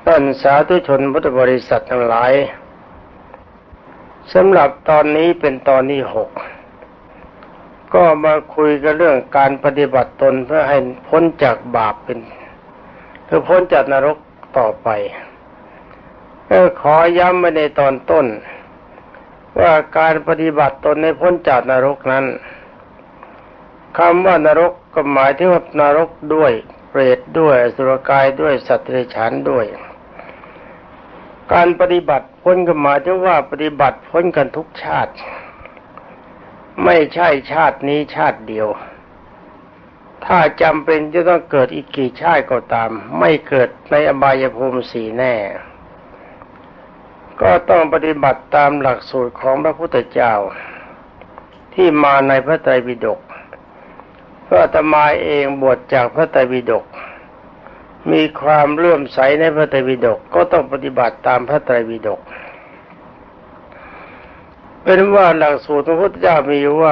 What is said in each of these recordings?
ท่านสาธุชนพุทธบริษัททั้งหลายสำหรับตอนนี้เป็นตอนที่6ก็มาคุยกันเรื่องการปฏิบัติตนเพื่อให้พ้นจากบาปเพื่อพ้นจากนรกต่อไปขอย้ำไว้ในตอนต้นว่าการปฏิบัติตนให้พ้นจากนรกนั้นคำว่านรกก็หมายถึงว่านรกด้วยเปรตด้วยอสุรกายด้วยสัตว์เดรัจฉานด้วยการปฏิบัติพ้นก็หมายถึงว่าปฏิบัติพ้นกันทุกชาติไม่ใช่ชาตินี้ชาติเดียวถ้าจำเป็นจะต้องเกิดอีกกี่ชาติก็ตามไม่เกิดในอบายภูมิ4แน่ก็ต้องปฏิบัติตามหลักสูตรของพระพุทธเจ้าที่มาในพระไตรปิฎกเพราะอาตมาเองบวชจากพระไตรปิฎกมีความเลื่อมใสในพระไตรปิฎกก็ต้องปฏิบัติตามพระไตรปิฎกเป็นว่าหลักสูตรของพระพุทธเจ้ามีว่า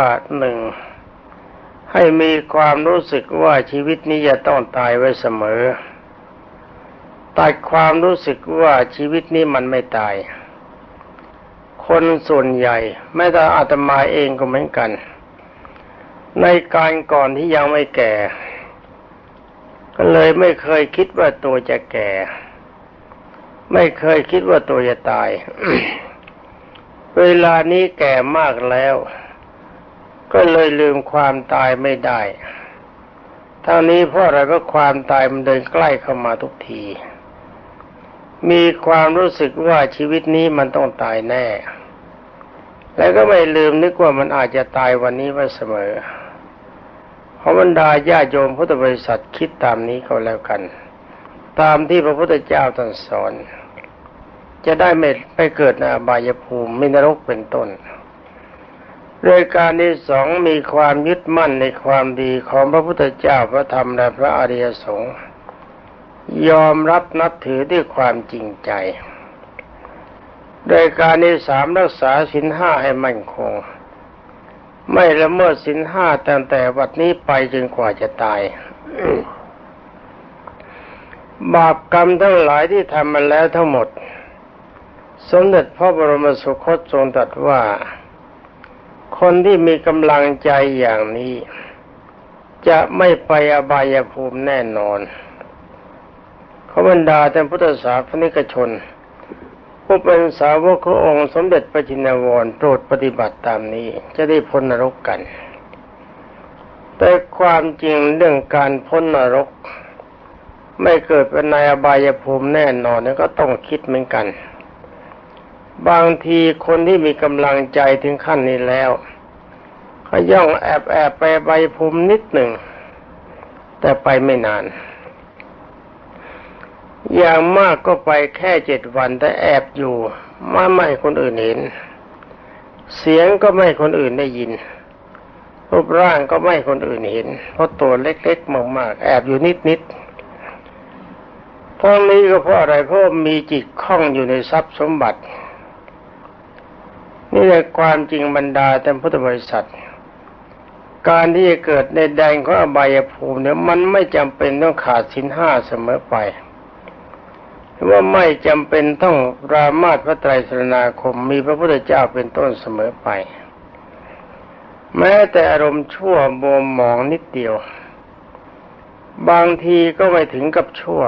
1ให้มีความรู้สึกว่าชีวิตนี้จะต้องตายไว้เสมอตัดความรู้สึกว่าชีวิตนี้มันไม่ตายคนส่วนใหญ่แม้แต่อาตมาเองก็เหมือนกันในการก่อนที่ยังไม่แก่ก็เลยไม่เคยคิดว่าตัวจะแก่ไม่เคยคิดว่าตัวจะตาย เวลานี้แก่มากแล้วก็เลยลืมความตายไม่ได้ทั้งนี้เพราะอะไรเพราะความตายมันเดินใกล้เข้ามาทุกทีมีความรู้สึกว่าชีวิตนี้มันต้องตายแน่แล้วก็ไม่ลืมนึกว่ามันอาจจะตายวันนี้ไว้เสมอขอบรรดาญาโยมพุทธบริษัทคิดตามนี้ก็แล้วกันตามที่พระพุทธเจ้าตรัสสอนจะได้ไม่เกิดในอบายภูมิมีนรกเป็นต้นโดยการที่2มีความยึดมั่นในความดีของพระพุทธเจ้าพระธรรมและพระอริยสงฆ์ยอมรับนับถือด้วยความจริงใจโดยการที่3รักษาศีล5ให้มั่นคงไม่ละเมิดศีล5ตั้งแต่บัดนี้ไปจนกว่าจะตาย บาปกรรมทั้งหลายที่ทำมาแล้วทั้งหมดสมเด็จพระบรมสุคตทรงตรัสว่าคนที่มีกำลังใจอย่างนี้จะไม่ไปอบายภูมิแน่นอนขอบรรดาท่านพุทธศาสนิกชนผู้เป็นสาวกขององค์สมเด็จพระจินวรโปรดปฏิบัติตามนี้จะได้พ้นนรกกันแต่ความจริงเรื่องการพ้นนรกไม่เกิดเป็นในอบายภูมิแน่นอนก็ต้องคิดเหมือนกันบางทีคนที่มีกำลังใจถึงขั้นนี้แล้วเขาย่องแอบไปอบายภูมินิดหนึ่งแต่ไปไม่นานอย่างมากก็ไปแค่7 วันแต่แอบอยู่ไม่ให้คนอื่นเห็นเสียงก็ไม่ให้คนอื่นได้ยินรูปร่างก็ไม่ให้คนอื่นเห็นเพราะตัวเล็กๆมากๆแอบอยู่นิดๆทั้งนี้ก็เพราะอะไรเพราะมีจิตคล้องอยู่ในทรัพย์สมบัตินี่แหละความจริงบรรดาท่านพุทธบริษัทการที่จะเกิดในแดนของอบายภูมิเนี่ยมันไม่จำเป็นต้องขาดศีล5เสมอไปว่าไม่จำเป็นต้องปรามาสพระไตรสรณาคมมีพระพุทธเจ้าเป็นต้นเสมอไปแม้แต่อารมณ์ชั่วโมหมองนิดเดียวบางทีก็ไม่ถึงกับชั่ว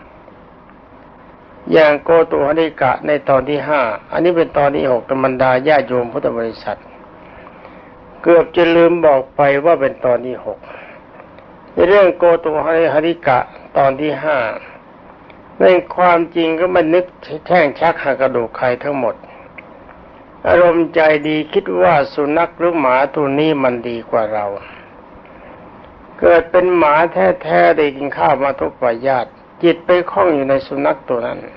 อย่างโกตุหริกะในตอนที่5อันนี้เป็นตอนที่6ธรรมดาญาโยมพุทธบริษัทเกือบจะลืมบอกไปว่าเป็นตอนที่6ในเรื่องโกตุหริกะตอนที่5ในความจริงก็ไม่นึกแช่งชักหักกระดูกใครทั้งหมดอารมณ์ใจดีคิดว่าสุนัขหรือหมาตัวนี้มันดีกว่าเราเกิดเป็นหมาแท้ๆได้กินข้าวมาทุกป่ายาตจิตไปคล้องอยู่ในสุนัขตัวนั้น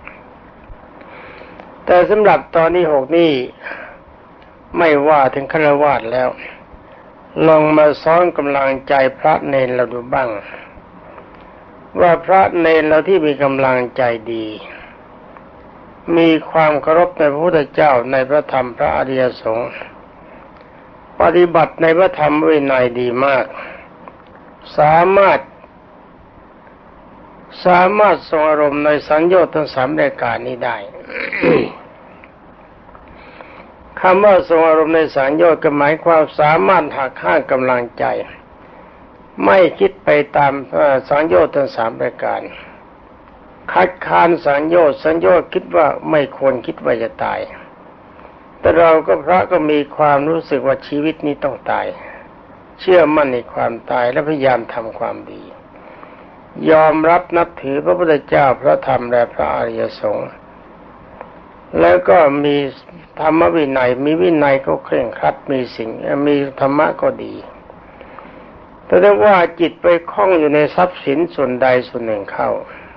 แต่สำหรับตอนที่6นี่ไม่ว่าถึงฆราวาสแล้วลองมาซ้อนกำลังใจพระเนรเราดูบ้างว่าพระเนรเราที่มีกำลังใจดีมีความเคารพในพระพุทธเจ้าในพระธรรมพระอริยสงฆ์ปฏิบัติในพระธรรมวินัยดีมากสามารถสามารถทรงอารมณ์ในสังโยชน์ทั้ง3รายการนี้ได้ คำว่าทรงอารมณ์ในสังโยชน์ก็หมายความสามารถหักห้ามกำลังใจไม่คิดไปตามสังโยชน์ทั้ง3รายการคัดค้านสังโยชน์คิดว่าไม่ควรคิดว่าจะตายแต่เราก็พระก็มีความรู้สึกว่าชีวิตนี้ต้องตายเชื่อมั่นในความตายและพยายามทำความดียอมรับนับถือพระพุทธเจ้าพระธรรมและพระอริยสงฆ์แล้วก็มีธรรมวินัยมีวินัยก็เคร่งครัดมีธรรมะก็ดีแต่ถ้าว่าจิตไปคล้องอยู่ในทรัพย์สินส่วนใดส่วนหนึ่งเข้า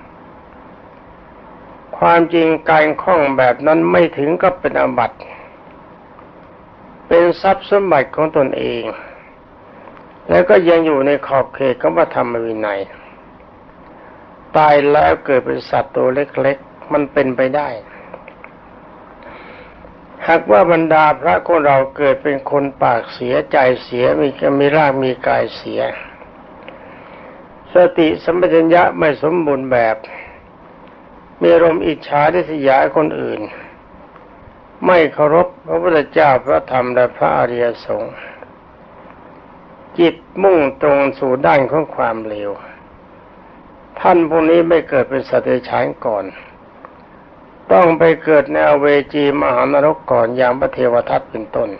ความจริงการคล้องแบบนั้นไม่ถึงกับเป็นอาบัติเป็นทรัพย์สมบัติของตนเองแล้วก็ยังอยู่ในขอบเขตของพระธรรมวินัยตายแล้วเกิดเป็นสัตว์ตัวเล็กๆมันเป็นไปได้หากว่าบรรดาพระของเราเกิดเป็นคนปากเสียใจเสียมีร่างมีกายเสียสติสัมปชัญญะไม่สมบูรณ์แบบมีอารมณ์อิจฉาริษยาคนอื่นไม่เคารพพระพุทธเจ้าพระธรรมและพระอริยสงฆ์จิตมุ่งตรงสู่ด้านของความเลวท่านพวกนี้ไม่เกิดเป็นสัตว์เดรัจฉานก่อนต้องไปเกิดในอเวจีมหานรกก่อนอย่างพระเทวทัตเป็นต้น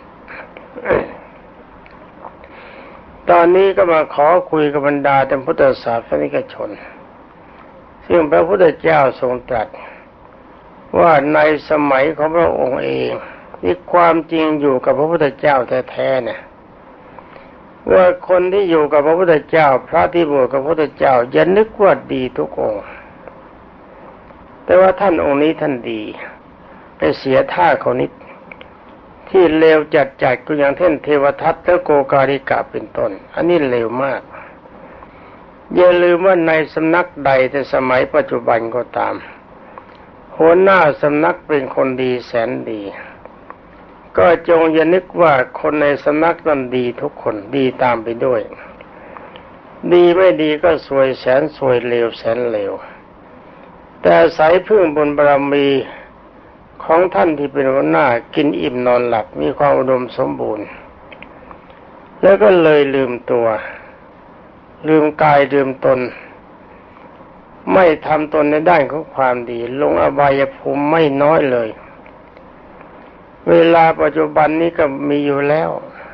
ตอนนี้ก็มาขอคุยกับบรรดาท่านพุทธศาสนิกชนซึ่งพระพุทธเจ้าทรงตรัสว่าในสมัยของพระองค์เองที่ความจริงอยู่กับพระพุทธเจ้าแท้ๆเนี่ยว่าคนที่อยู่กับพระพุทธเจ้าพระที่บวชกับพระพุทธเจ้าอย่านึกว่าดีทุกองค์แต่ว่าท่านองค์นี้ท่านดีไปเสียท่าเขานิดที่เลวจัดก็อย่างเช่นเทวทัตและโกกาลิกะเป็นต้นอันนี้เลวมากอย่าลืมว่าในสำนักใดแต่สมัยปัจจุบันก็ตามหัวหน้าสำนักเป็นคนดีแสนดีก็จงอย่านึกว่าคนในสำนักนั้นดีทุกคนดีตามไปด้วยดีไม่ดีก็ซวยแสนซวยเลวแสนเลวแต่อาศัยพึ่งบุญบารมีของท่านที่เป็นหัวหน้ากินอิ่มนอนหลับมีความอุดมสมบูรณ์แล้วก็เลยลืมตัวลืมกายลืมตนไม่ทำตนในด้านของความดีลงอบายภูมิไม่น้อยเลยเวลาปัจจุบันนี้ก็มีอยู่แล้ว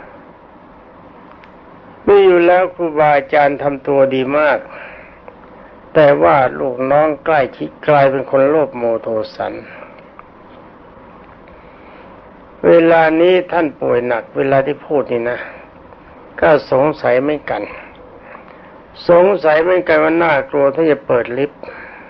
ครูบาอาจารย์ทำตัวดีมากแต่ว่าลูกน้องใกล้ชิดกลายเป็นคนโลภโมโทสันเวลานี้ท่านป่วยหนักเวลาที่พูดนี่นะก็สงสัยไม่กันว่าน่ากลัวถ้าจะเปิดลิฟต์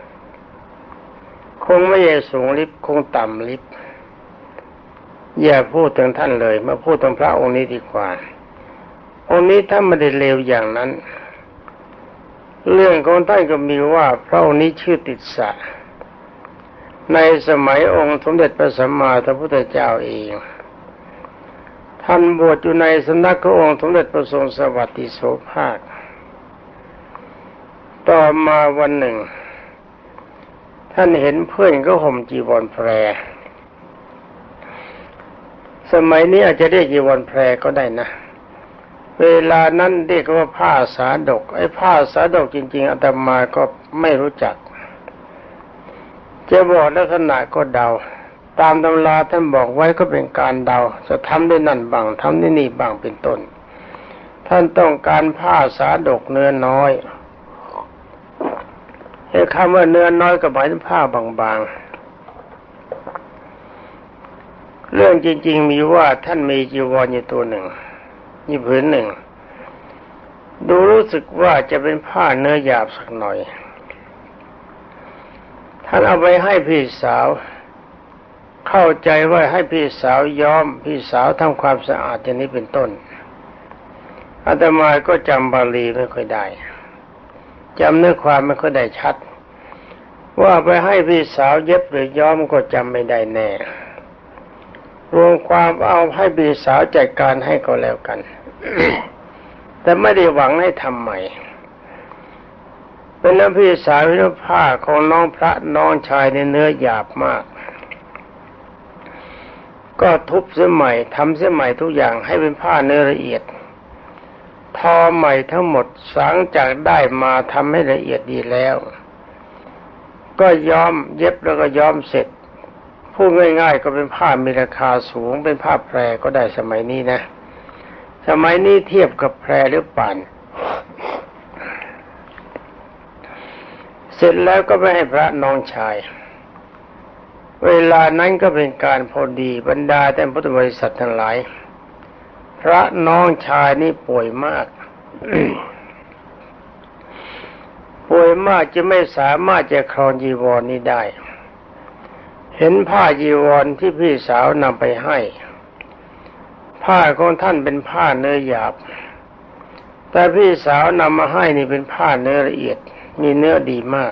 คงไม่ใช่สูงลิฟต์คงต่ำลิฟต์อย่าพูดถึงท่านเลยมาพูดถึงพระองค์นี้ดีกว่าองค์นี้ถ้าไม่ได้เลวอย่างนั้นเรื่องของท่านก็มีว่าพระองค์นี้ชื่อติสสะในสมัยองค์สมเด็จพระสัมมาสัมพุทธเจ้าเองท่านบวชอยู่ในสำนักขององค์สมเด็จพระทรงสวัสดิโสภาคต่อมาวันหนึ่งท่านเห็นเพื่อนก็ห่มจีวรแพรสมัยนี้อาจจะเรียกจีวรแพรก็ได้นะเวลานั้นเรียกว่าผ้าสาดกไอ้ผ้าสาดกจริงๆอาตมาก็ไม่รู้จักจะบอกลักษณะก็เดาตามตำราท่านบอกไว้ก็เป็นการเดาจะทำได้นั่นบ้างทำได้นี่บ้างเป็นต้นท่านต้องการผ้าสาดกเนื้อน้อยไอ้คำว่าเนื้อน้อยก็หมายถึงผ้าบางๆเรื่องจริงๆมีว่าท่านมีจีวรอยู่ตัวหนึ่งนี่ผืนหนึ่งดูรู้สึกว่าจะเป็นผ้าเนื้อหยาบสักหน่อยท่านเอาไปให้พี่สาวเข้าใจว่าให้พี่สาวย้อมพี่สาวทำความสะอาดอย่างนี้เป็นต้นอาตมาก็จำบาลีไม่ค่อยได้จำเนื้อความไม่ค่อยได้ชัดว่าไปให้พี่สาวเย็บหรือย้อมก็จำไม่ได้แน่รวมความเอาให้พี่สาวจัดการให้ก็แล้วกัน แต่ไม่ได้หวังให้ทำใหม่เป็นน้ำพี่สาวเป็นผ้าของน้องพระน้องชายในเนื้อหยาบมากก็ทุบเสียใหม่ทำเสียใหม่ทุกอย่างให้เป็นผ้าเนื้อละเอียดทอใหม่ทั้งหมดหลังจากได้มาทำให้ละเอียดดีแล้วก็ย้อมเย็บแล้วก็ย้อมเสร็จพูดง่ายๆก็เป็นผ้ามีราคาสูงเป็นผ้าแพรก็ได้สมัยนี้นะสมัยนี้เทียบกับแพรหรือป่านเสร็จแล้วก็ไปให้พระน้องชายเวลานั้นก็เป็นการพอดีบรรดาแต่พุทธบริษัททั้งหลายพระน้องชายนี่ป่วยมาก ป่วยมากจะไม่สามารถจะครองจีวรนี้ได้เห็นผ้าจีวรที่พี่สาวนำไปให้ผ้าของท่านเป็นผ้าเนื้อหยาบแต่พี่สาวนำมาให้นี่เป็นผ้าเนื้อละเอียดมีเนื้อดีมาก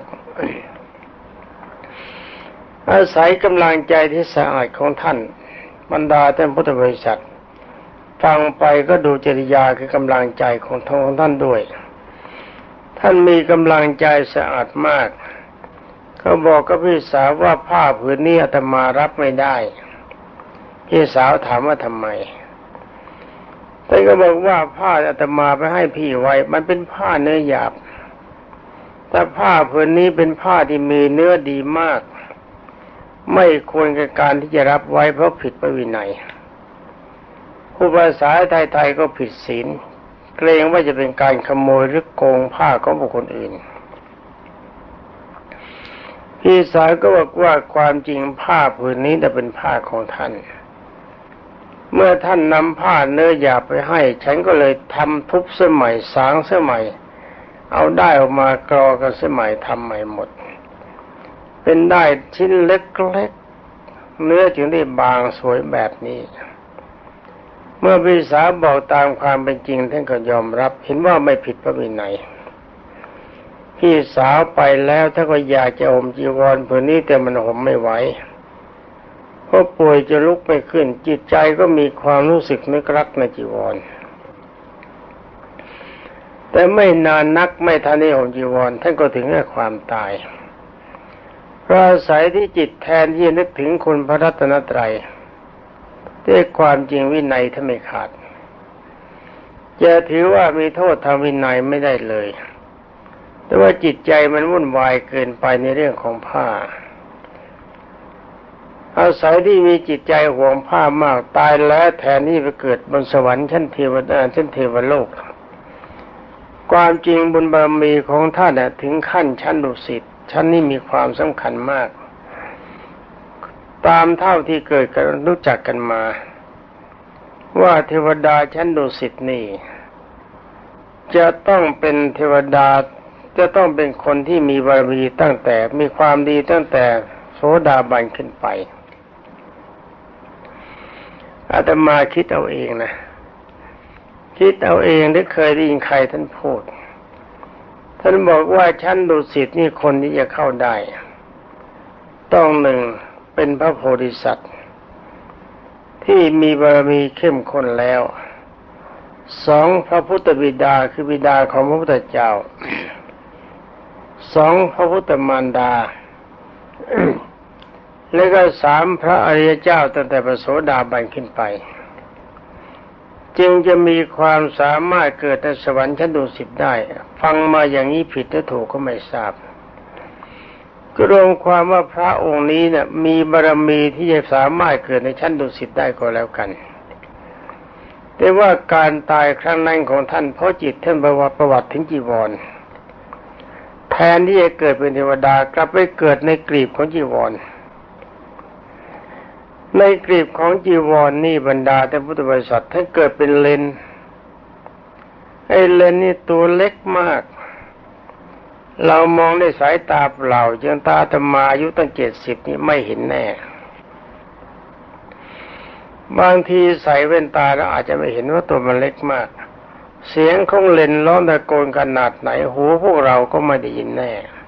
อาศัยกำลังใจที่สะอาดของท่านบรรดาท่านพุทธบริษัทฟังไปก็ดูจริยาคือกำลังใจของท่านด้วยท่านมีกำลังใจสะอาดมากก็บอกกับพี่สาวว่าผ้าผืนนี้อาตมารับไม่ได้พี่สาวถามว่าทำไมท่านก็บอกว่าผ้าอาตมาไปให้พี่ไว้มันเป็นผ้าเนื้อหยาบแต่ผ้าผืนนี้เป็นผ้าที่มีเนื้อดีมากไม่ควรกับการที่จะรับไว้เพราะผิดพระวินัยผู้ภาษาไทยๆก็ผิดศีลเกรงว่าจะเป็นการขโมยหรือโกงผ้าของบุคคลอื่นพี่สาวก็บอกว่าความจริงผ้าผืนนี้จะเป็นผ้าของท่านเมื่อท่านนำผ้าเนื้อหยาบไปให้ฉันก็เลยทำทุบเสื้อใหม่สางเสื้อใหม่เอาได้ออกมากรอกันเสื้อใหม่ทำใหม่หมดเป็นได้ชิ้นเล็กๆเนื้อจึงได้บางสวยแบบนี้เมื่อพี่สาวบอกตามความเป็นจริงท่านก็ยอมรับเห็นว่าไม่ผิดพระวินัยพี่สาวไปแล้วท่านก็อยากจะห่มจีวรผืนนี้แต่มันห่มไม่ไหวเพราะป่วยจะลุกไม่ขึ้นจิตใจก็มีความรู้สึกนึกรักในจีวรแต่ไม่นานนักไม่ทันได้ห่มจีวรท่านก็ถึงแก่ความตายเพราะอาศัยที่จิตแทนที่จะนึกถึงคุณพระรัตนตรัยด้วยความจริงวินัยท่านไม่ขาดจะถือว่ามีโทษทางวินัยไม่ได้เลยแต่ว่าจิตใจมันวุ่นวายเกินไปในเรื่องของผ้าอาศัยที่มีจิตใจห่วงผ้ามากตายแล้วแทนที่ไปเกิดบนสวรรค์ชั้นเทวดาชั้นเทวโลกความจริงบุญบารมีของท่านถึงขั้นชั้นดุสิตชั้นนี้มีความสำคัญมากตามเท่าที่เกิดกันรู้จักกันมาว่าเทวดาชั้นดุสิตนี่จะต้องเป็นเทวดาจะต้องเป็นคนที่มีบารมีตั้งแต่มีความดีตั้งแต่โสดาบันขึ้นไปอาตมาคิดเอาเองนะคิดเอาเองหรือเคยได้ยินใครท่านพูดท่านบอกว่าชั้นดุสิตนี่คนที่จะเข้าได้ต้องหนึ่งเป็นพระโพธิสัตว์ที่มีบารมีเข้มข้นแล้วสองพระพุทธบิดาคือบิดาของพระพุทธเจ้าสองพระพุทธมารดา และก็สามพระอริยเจ้าตั้งแต่พระโสดาบันขึ้นไปจึงจะมีความสามารถเกิดในสวรรค์ชั้นดุสิตได้ฟังมาอย่างนี้ผิดหรือถูกก็ไม่ทราบก็รวมความว่าพระองค์นี้เนี่ยมีบารมีที่จะสามารถเกิดในชั้นดุสิตได้ก็แล้วกันแต่ว่าการตายครั้งนั้นของท่านเพราะจิตท่านประวัติถึงจีวรแทนที่จะเกิดเป็นเทวดากลับไปเกิดในกลีบของจีวรในกลีบของจีวรนี่บรรดาแต่พุทธบริษัทท่านเกิดเป็นเลนไอ้เลนนี่ตัวเล็กมากเรามองด้วยสายตาเปล่าจนตาอาตมาอายุตั้ง70นี่ไม่เห็นแน่บางทีใส่แว่นตาแล้วอาจจะไม่เห็นว่าตัวมันเล็กมากเสียงของเลนร้องตะโกนขนาดไหนหูพวกเราก็ไม่ได้ยินแน่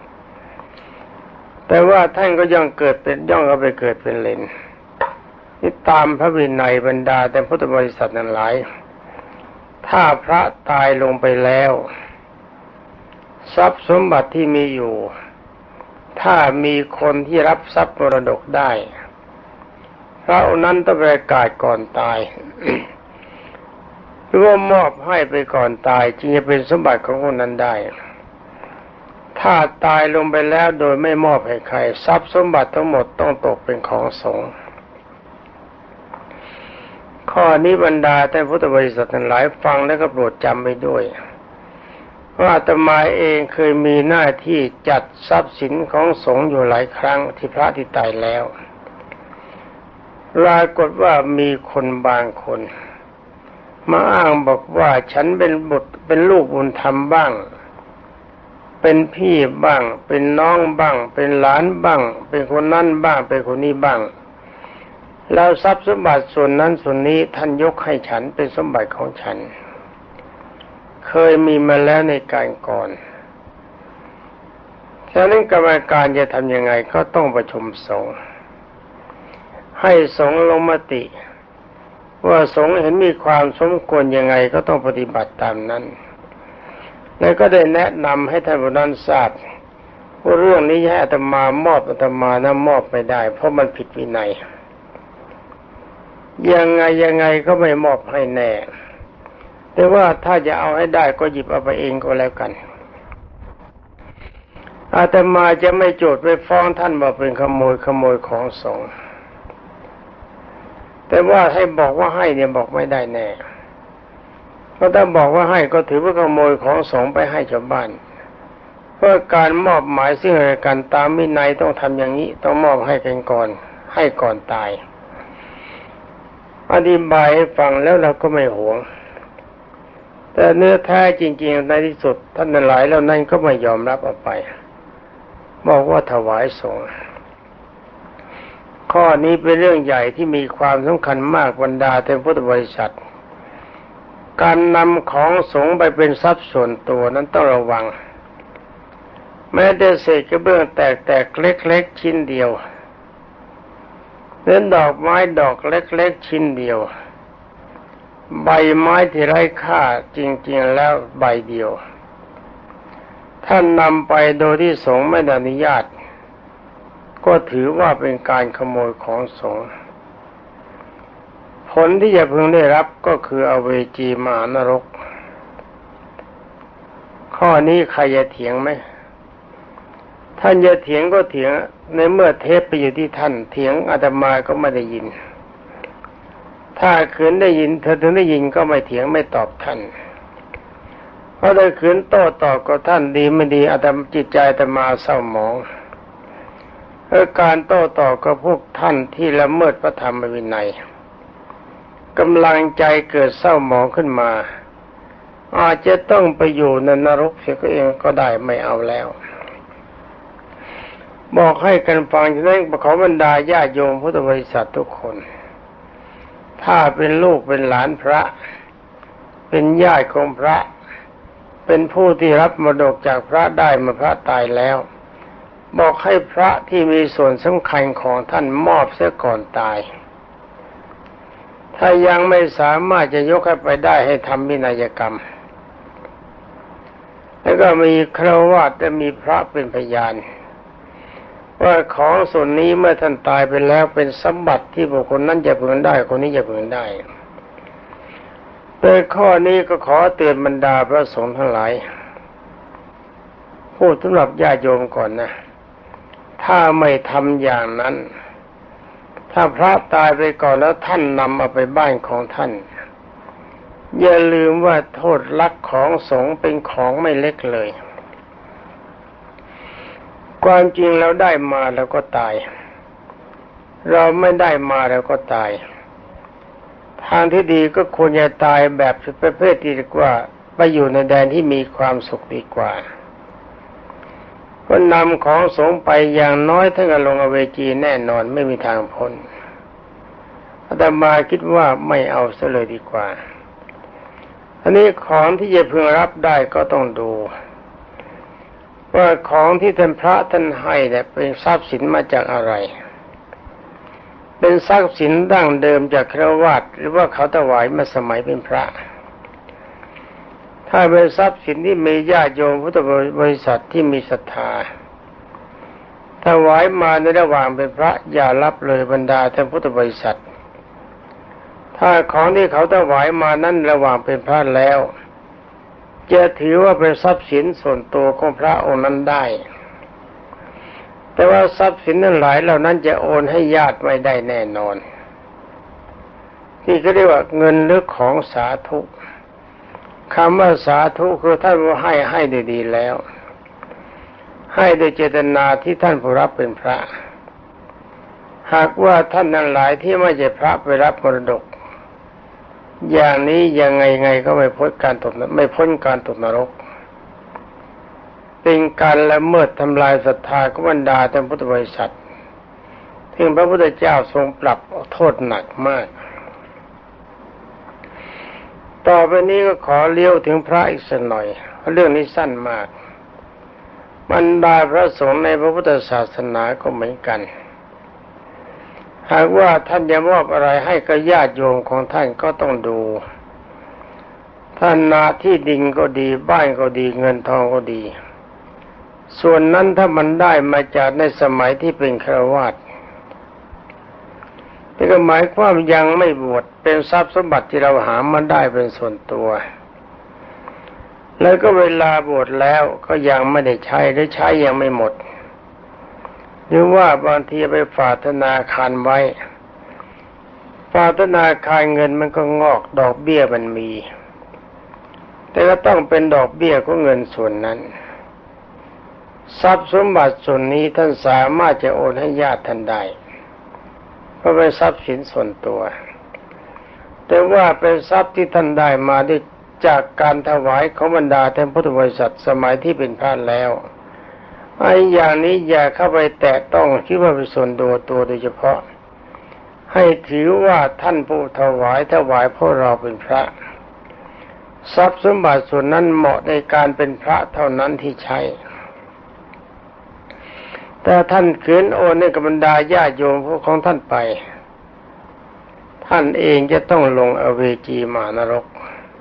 แต่ว่าท่านก็ย่องเอาไปเกิดเป็นเลนนี่ตามพระวินัยบรรดาแต่พุทธบริษัทนั้นหลายถ้าพระตายลงไปแล้วทรัพย์สมบัติที่มีอยู่ถ้ามีคนที่รับทรัพย์มรดกได้พระองค์นั้นต้องประกาศก่อนตาย หรือว่ามอบให้ไปก่อนตายจึงจะเป็นสมบัติของคนนั้นได้ถ้าตายลงไปแล้วโดยไม่มอบให้ใครทรัพย์สมบัติทั้งหมดต้องตกเป็นของสงฆ์ข้อนี้บรรดาท่านพุทธบริษัททั้งหลายฟังแล้วก็โปรดจำไปด้วยว่าอาตมาเองเคยมีหน้าที่จัดทรัพย์สินของสงฆ์อยู่หลายครั้งที่พระที่ตายแล้วปรากฏว่ามีคนบางคนมาอ้างบอกว่าฉันเป็นบุตรเป็นลูกบุญธรรมบ้างเป็นพี่บ้างเป็นน้องบ้างเป็นหลานบ้างเป็นคนนั้นบ้างเป็นคนนี้บ้างแล้วทรัพย์สมบัติส่วนนั้นส่วนนี้ท่านยกให้ฉันเป็นสมบัติของฉันเคยมีมาแล้วในการก่อนฉะนั้นกรรมการจะทำยังไงก็ต้องประชุมสงฆ์ให้สงฆ์ลงมติว่าสงฆ์เห็นมีความสมควรยังไงก็ต้องปฏิบัติตามนั้นแล้วก็ได้แนะนำให้ท่านผู้นั้นทราบว่าเรื่องนี้ให้อาตมามอบอาตมานะมอบไม่ได้เพราะมันผิดวินัยยังไงก็ไม่มอบให้แน่แต่ว่าถ้าจะเอาให้ได้ก็หยิบเอาไปเองก็แล้วกันอาตมาจะไม่โจทย์ไปฟ้องท่านว่าเป็นขโมยของสงฆ์แต่ว่าให้บอกว่าให้เนี่ยบอกไม่ได้แน่เพราะถ้าบอกว่าให้ก็ถือว่าขโมยของสงฆ์ไปให้ชาวบ้านเพราะการมอบหมายซึ่งกันตามวินัยต้องทำอย่างนี้ต้องมอบให้กันก่อนให้ก่อนตายอธิบายให้ฟังแล้วเราก็ไม่หวงแต่เนื้อแท้จริงๆในที่สุดท่านหลายแล้วนั่นก็ไม่ยอมรับเอาไปบอกว่าถวายสงฆ์ข้อนี้เป็นเรื่องใหญ่ที่มีความสำคัญมากบรรดาท่านพุทธบริษัทการนำของสงฆ์ไปเป็นทรัพย์ส่วนตัวนั้นต้องระวังแม้แต่เศษกระเบื้องแตกๆเล็กๆชิ้นเดียวเล่นดอกไม้ดอกเล็กๆชิ้นเดียวใบไม้ที่ไร้ค่าจริงๆแล้วใบเดียวท่านนำไปโดยที่สงฆ์ไม่อนุญาตก็ถือว่าเป็นการขโมยของสงฆ์ผลที่จะพึงได้รับก็คืออเวจีมหานรกข้อนี้ใครจะเถียงไหมท่านจะเถียงก็เถียงในเมื่อเทปไปอยู่ที่ท่านเถียงอาตมาก็ไม่ได้ยินถ้าขืนได้ยินเธอถึงได้ยินก็ไม่เถียงไม่ตอบท่านเพราะถ้าขืนโต้ตอบกับท่านดีไม่ดีอาตมาจิตใจอาตมาเศร้าหมองการโต้ตอบกับพวกท่านที่ละเมิดพระธรรมวินัยกำลังใจเกิดเศร้าหมองขึ้นมาอาจจะต้องไปอยู่ในนรกเสียก็เองก็ได้ไม่เอาแล้วบอกให้กันฟังฉะนั้นขอบรรดาญาโยมพุทธบริษัททุกคนถ้าเป็นลูกเป็นหลานพระเป็นญาติของพระเป็นผู้ที่รับมรดกจากพระได้เมื่อพระตายแล้วบอกให้พระที่มีส่วนสำคัญของท่านมอบเสียก่อนตายถ้ายังไม่สามารถจะยกให้ไปได้ให้ทำวินัยกรรมแล้วก็มีฆราวาสและมีพระเป็นพยานว่าของส่วนนี้เมื่อท่านตายไปแล้วเป็นสมบัติที่บุคคลนั้นจะพึงได้คนนี้จะพึงได้โดยข้อนี้ก็ขอเตือนบรรดาพระสงฆ์ทั้งหลายพูดสำหรับญาติโยมก่อนนะถ้าไม่ทำอย่างนั้นถ้าพระตายไปก่อนแล้วท่านนำเอาไปบ้านของท่านอย่าลืมว่าโทษลักของสงฆ์เป็นของไม่เล็กเลยความจริงเราได้มาแล้วก็ตายเราไม่ได้มาแล้วก็ตายทางที่ดีก็ควรจะตายแบบประเภทที่ดีกว่าไปอยู่ในแดนที่มีความสุขดีกว่าก็นำของสงฆ์ไปอย่างน้อยท่านก็ลงอเวจีแน่นอนไม่มีทางพ้นอาตมาคิดว่าไม่เอาซะเลยดีกว่าอันนี้ของที่จะพึงรับได้ก็ต้องดูว่าของที่ท่านพระท่านให้เนี่ยเป็นทรัพย์สินมาจากอะไรเป็นทรัพย์สินดั้งเดิมจากฆราวาสหรือว่าเขาถวายมาสมัยเป็นพระถ้าเป็นทรัพย์สินที่มีญาติโยมพุทธบริษัทที่มีศรัทธาถวายมาในระหว่างเป็นพระอย่ารับเลยบรรดาท่านพุทธบริษัทถ้าของที่เขาถวายมานั้นระหว่างเป็นพระแล้วจะถือว่าเป็นทรัพย์สินส่วนตัวของพระองค์นั้นได้แต่ว่าทรัพย์สินนั้นหลายเหล่านั้นจะโอนให้ญาติไม่ได้แน่นอนที่เขาเรียกว่าเงินหรือของสาธุคำว่าสาธุคือท่านว่าให้ดีๆแล้วให้โดยเจตนาที่ท่านผู้รับเป็นพระหากว่าท่านนั้นหลายที่ไม่ใช่พระไปรับมรดกอย่างนี้ยังไงก็ไม่พ้นการตกนรกเป็นการละเมิดทำลายศรัทธาของบรรดาท่านพุทธบริษัทถึงพระพุทธเจ้าทรงปรับโทษหนักมากต่อไปนี้ก็ขอเลี้ยวถึงพระอีกสักหน่อยเพราะเรื่องนี้สั้นมากบรรดาพระสงฆ์ในพระพุทธศาสนาก็เหมือนกันหากว่าท่านจะมอบอะไรให้กับญาติโยมของท่านก็ต้องดูท่านนาที่ดินก็ดีบ้านก็ดีเงินทองก็ดีส่วนนั้นถ้ามันได้มาจากในสมัยที่เป็นฆราวาสนี่ก็หมายความยังไม่บวชเป็นทรัพย์สมบัติที่เราหามาได้เป็นส่วนตัวแล้วก็เวลาบวชแล้วก็ยังไม่ได้ใช้หรือใช้ยังไม่หมดหรือว่าบางทีไปฝากธนาคารไว้ฝากธนาคารเงินมันก็งอกดอกเบี้ยมันมีแต่ก็ต้องเป็นดอกเบี้ยของเงินส่วนนั้นทรัพย์สมบัติส่วนนี้ท่านสามารถจะโอนให้ญาติท่านได้เพราะเป็นทรัพย์สินส่วนตัวแต่ว่าเป็นทรัพย์ที่ท่านได้มาได้จากการถวายของบรรดาท่านพุทธบริษัทสมัยที่เป็นพระแล้วไอ้อย่างนี้อย่าเข้าไปแตะต้องคิดว่าเป็นส่วนตัวโดยเฉพาะให้ถือว่าท่านผู้ถวายเพราะเราเป็นพระทรัพย์สมบัติส่วนนั้นเหมาะในการเป็นพระเท่านั้นที่ใช้แต่ท่านขืนโอนให้กับบรรดาญาติโยมของท่านไปท่านเองจะต้องลงอเวจีมหานรก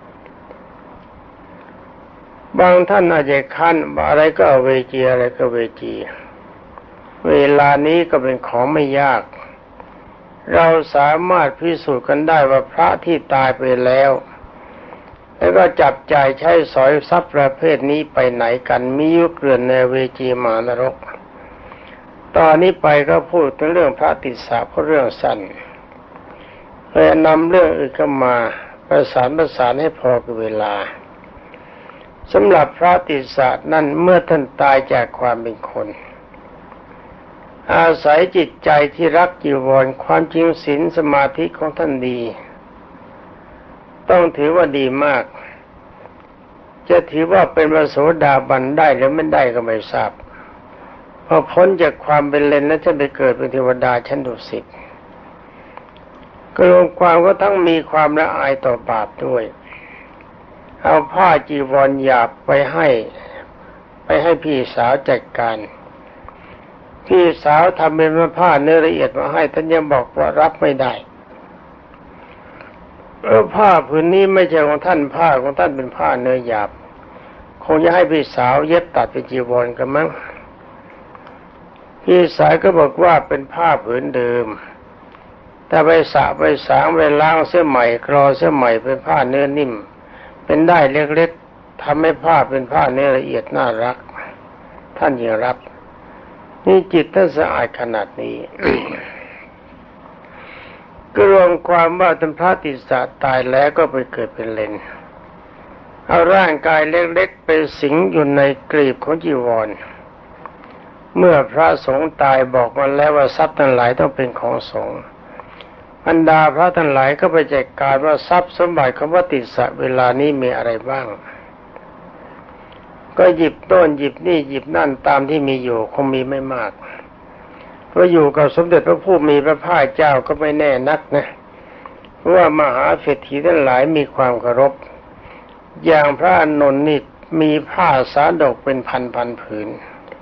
บางท่านอาจจะคันอะไรก็อเวจีอะไรก็เวจีเวลานี้ก็เป็นของไม่ยากเราสามารถพิสูจน์กันได้ว่าพระที่ตายไปแล้วแล้วก็จับจ่ายใช้สอยทรัพย์ประเภทนี้ไปไหนกันมีอยู่เกลื่อนในเวจีมหานรกตอนนี้ไปก็พูดถึงเรื่องพระติสสะเพราะเรื่องสั้นเลยนำเรื่องอื่นเข้ามาประสานให้พอกับเวลาสำหรับพระติสสะนั้นเมื่อท่านตายจากความเป็นคนอาศัยจิตใจที่รักจีวรความจริงศีลสมาธิของท่านดีต้องถือว่าดีมากจะถือว่าเป็นพระโสดาบันได้หรือไม่ได้ก็ไม่ทราบพอพ้นจากความเป็นเลนแล้วจะไปเกิดเป็นเทวดาชั้นดุสิตก็รวมความก็ทั้งมีความละอายต่อบาปด้วยเอาผ้าจีวรหยาบไปให้พี่สาวจัดการพี่สาวทำเป็นผ้าเนื้อละเอียดมาให้ท่านยังบอกว่ารับไม่ได้ผ้าผืนนี้ไม่ใช่ของท่านผ้าของท่านเป็นผ้าเนื้อหยาบคงจะให้พี่สาวเย็บตัดเป็นจีวรกันมั้งพี่สาวก็บอกว่าเป็นผ้าผืนเดิมแต่ไปสระไปสางไปล้างเสื้อใหม่คลอเสื้อใหม่เป็นผ้าเนื้อนิ่มเป็นได้เล็กๆทำให้ผ้าเป็นผ้าเนื้อละเอียดน่ารักท่านยังรับนี่จิตท่านสะอาดขนาดนี้ ก็รวมความว่าท่านพระติสสะตายแล้วก็ไปเกิดเป็นเลนเอาร่างกายเล็กๆไปสิงอยู่ในกลีบของจีวรเมื่อพระสงฆ์ตายบอกมาแล้วว่าทรัพย์ทั้งหลายต้องเป็นของสงฆ์บรรดาพระทั้งหลายก็ไปจัดการว่าทรัพย์สมบัติของพระติสสะเวลานี้มีอะไรบ้างก็หยิบโน่นหยิบนี่หยิบนั่นตามที่มีอยู่คงมีไม่มากเพราะอยู่กับสมเด็จพระผู้มีพระภาคเจ้าก็ไม่แน่นักนะเพราะว่ามหาเศรษฐีทั้งหลายมีความเคารพอย่างพระอานนท์นี่มีผ้าสาดกเป็นพันผืน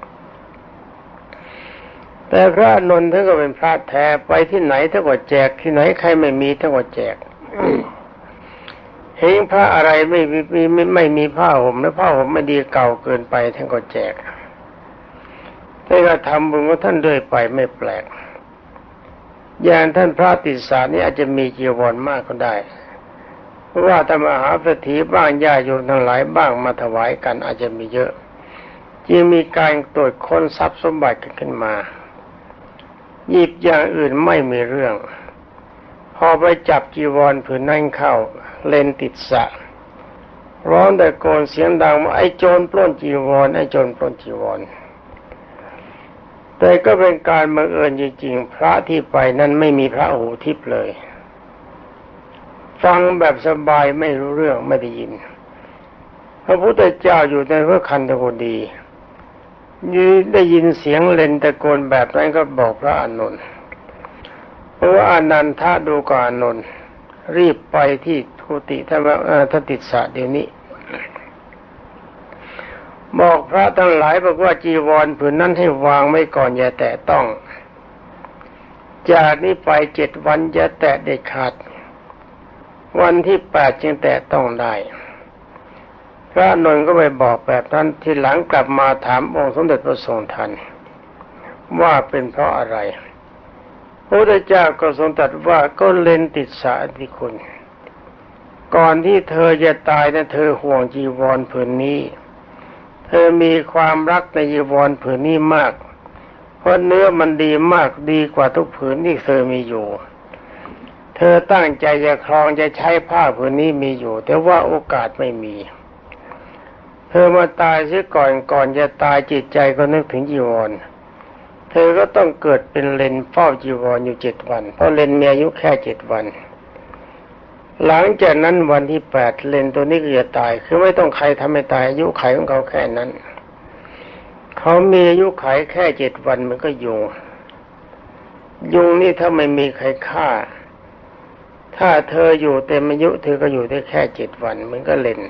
แต่พระอานนท์ท่านก็เป็นพระแท้ไปที่ไหนท่านก็แจกที่ไหนใครไม่มีท่านก็แจกเห็นพระอะไรไม่มีผ้าห่มและผ้าห่มไม่ดีเก่าเกินไปท่านก็แจกท่านก็ทำบุญของท่านด้วยไปไม่แปลกอย่างท่านพระติสสารนี่อาจจะมีจีวรมากก็ได้เพราะว่าธรรมหาเศรษฐีบ้างญาติโยมทั้งหลายบ้างมาถวายกันอาจจะมีเยอะจึงมีการตรวจค้นทรัพย์สมบัติกันขึ้นมาหยิบอย่างอื่นไม่มีเรื่องพอไปจับจีวรผืนนั้นเข้าเลนติดสะร้องตะโกนเสียงดังว่าไอ้โจรปล้นจีวรไอ้โจรปล้นจีวรแต่ก็เป็นการบังเอิญจริงๆพระที่ไปนั้นไม่มีพระหูทิพย์เลยฟังแบบสบายไม่รู้เรื่องไม่ได้ยินพระพุทธเจ้าอยู่ในพระคันธกุฎีได้ยินเสียงเลนตะโกนแบบนั้นก็บอกพระอานนท์เพราะว่าอนันทะดูก่อนอานนท์รีบไปที่กุฏิท่านติสสะเดี๋ยวนี้บอกพระทั้งหลายบอกว่าจีวรผืนนั้นให้วางไว้ก่อนอย่าแตะต้องจากนี้ไป7 วันอย่าแตะเด็ดขาดวันที่8จึงแตะต้องได้พระนนท์ก็ไปบอกแบบนั้นทีหลังกลับมาถามองค์สมเด็จพระทรงทันว่าเป็นเพราะอะไรพระพุทธเจ้าก็ทรงตรัสว่าก็เลนติดสาธิคุณก่อนที่เธอจะตายนะเธอห่วงจีวรผืนนี้เธอมีความรักในจีวรผืนนี้มากเพราะเนื้อมันดีมากดีกว่าทุกผืนที่เธอมีอยู่เธอตั้งใจจะครองจะใช้ผ้าผืนนี้มีอยู่แต่ว่าโอกาสไม่มีเธอมาตายเสียก่อนจะตายจิตใจก็นึกถึงจีวรเธอก็ต้องเกิดเป็นเลนเฝ้าจีวรอยู่7 วันเพราะเลนมีอายุแค่7 วันหลังจากนั้นวันที่8เลนตัวนี้ก็จะตายคือไม่ต้องใครทำให้ตายอายุไขของเขาแค่นั้นเขามีอายุไขแค่7 วันมันก็ยุงนี่ถ้าไม่มีใครฆ่าถ้าเธออยู่เต็มอายุเธอก็อยู่ได้แค่7 วันมันก็เลน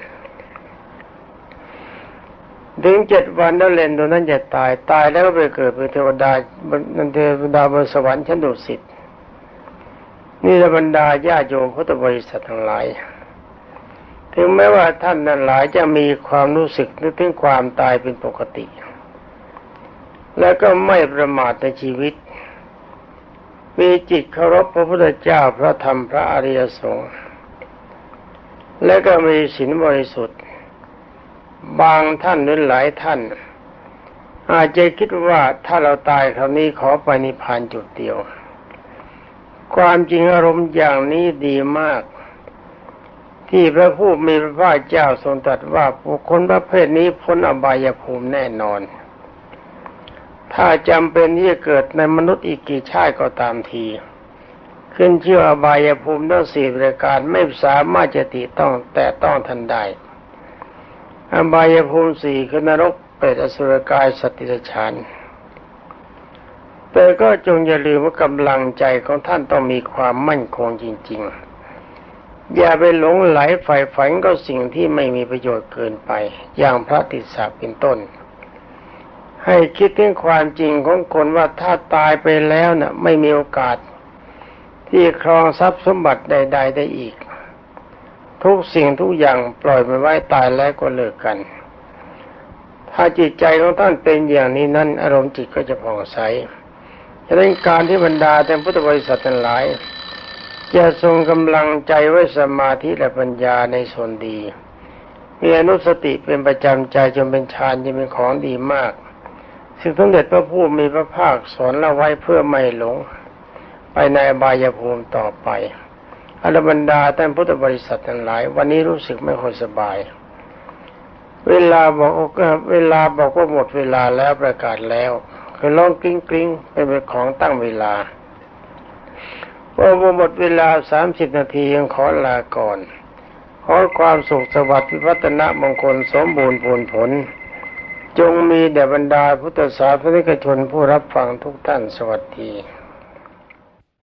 ถึง7 วันแล้วเลนตัวนั้นจะตายแล้วก็ไปเกิดเป็นเทวดาบนสวรรค์ชั้นดุสิตนี่บรรดาญาโยมพุทธบริษัททั้งหลายถึงแม้ว่าท่านทั้งหลายจะมีความรู้สึกนึกถึงความตายเป็นปกติแล้วก็ไม่ประมาทในชีวิตมีจิตเคารพพระพุทธเจ้าพระธรรมพระอริยสงฆ์และก็มีศีลบริสุทธิ์บางท่านหรือหลายท่านอาจจะคิดว่าถ้าเราตายคราวนี้ขอไปนิพพานจุดเดียวความจริงอารมณ์อย่างนี้ดีมากที่พระผู้มีพระภาคเจ้าทรงตรัสว่าบุคคลประเภทนี้พ้นอบายภูมิแน่นอนถ้าจำเป็นที่จะเกิดในมนุษย์อีกกี่ชาติก็ตามทีขึ้นชื่ออบายภูมิทั้ง4 ประการไม่สามารถจะแต่ต้องทันได้อบายภูมิ4คือนรกเปรตอสุรกายสัตว์เดรัจฉานแต่ก็จงอย่าลืมว่ากำลังใจของท่านต้องมีความมั่นคงจริงๆอย่าไปหลงไหลใฝ่ฝันกับสิ่งที่ไม่มีประโยชน์เกินไปอย่างพระติสสะเป็นต้นให้คิดถึงความจริงของคนว่าถ้าตายไปแล้วน่ะไม่มีโอกาสที่ครองทรัพย์สมบัติใดๆได้อีกทุกสิ่งทุกอย่างปล่อยมันไว้ตายแล้วก็เลิกกันถ้าจิตใจของท่านเป็นอย่างนี้นั้นอารมณ์จิตก็จะผ่องใสฉะนั้นการที่บรรดาท่านพุทธบริษัททั้งหลายจะทรงกำลังใจไว้สมาธิและปัญญาในส่วนดีมีอนุสติเป็นประจำใจจนเป็นฌานจะเป็นของดีมากซึ่งสมเด็จพระผู้มีพระภาคสอนเราไว้เพื่อไม่หลงไปในอบายภูมิต่อไปอรบรรดาท่านพุทธบริษัททั้งหลายวันนี้รู้สึกไม่ค่อยสบายเวลาบอกว่าหมดเวลาแล้วประกาศแล้วคือร้องกริ้งเป็นของตั้งเวลาพอหมดเวลา30 นาทียังขอลาก่อนขอความสุขสวัสดิ์พิพัฒนมงคลสมบูรณ์ผลจงมีแด่บรรดาพุทธศาสนิกชนผู้รับฟังทุกท่านสวัสดี